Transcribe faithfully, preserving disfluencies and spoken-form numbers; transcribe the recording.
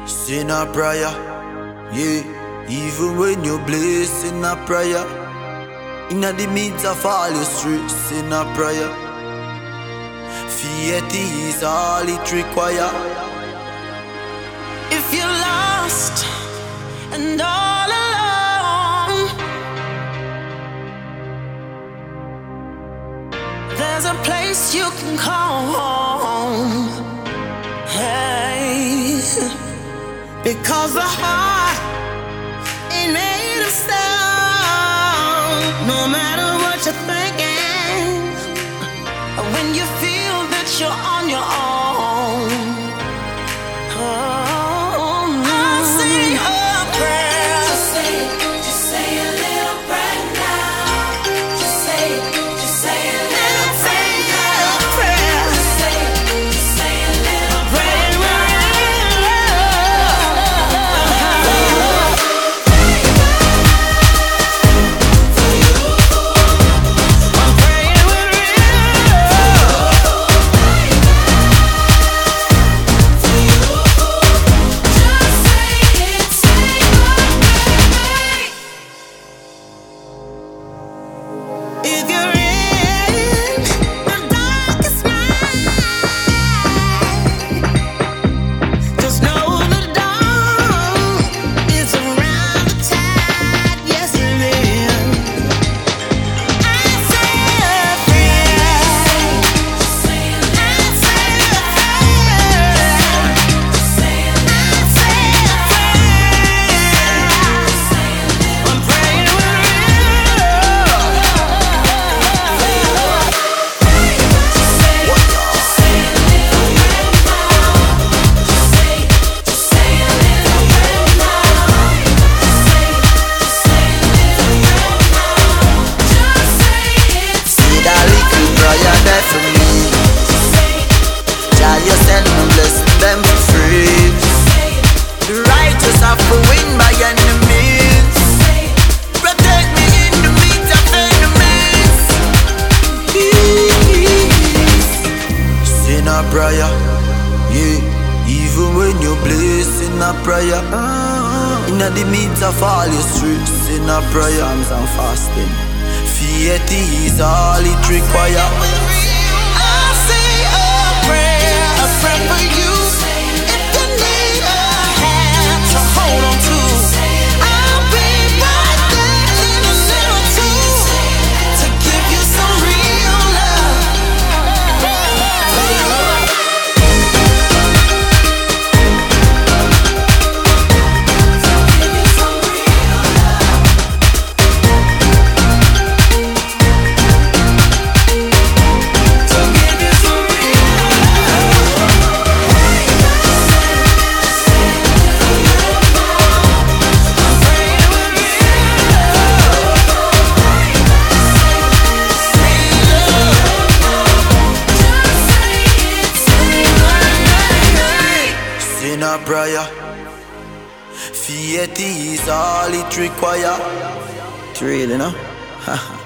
Sin a prayer, yeah. Even when you bless in a prayer, in the midst of all your stress in a prayer, faith is all it require. If you're lost and all alone, there's a place you can call home. Hey, because the heart ain't made of stone. No matter what you're thinking, when you feel that you're on your own, oh, I'll say a prayer. Just say, just say a little prayer now. Just say, just say a little prayer now. Just say, just say a little prayer. Prayer, yeah. Even when you bless in a prayer, in the midst of all your stress in a prayer, and fasting, faith is all it require. I'll say a prayer, a prayer for you. If you need a hand to hold on to, I'll be right there in a little too, to give you some real love. In a prayer, faith is all it require. It's real, you know?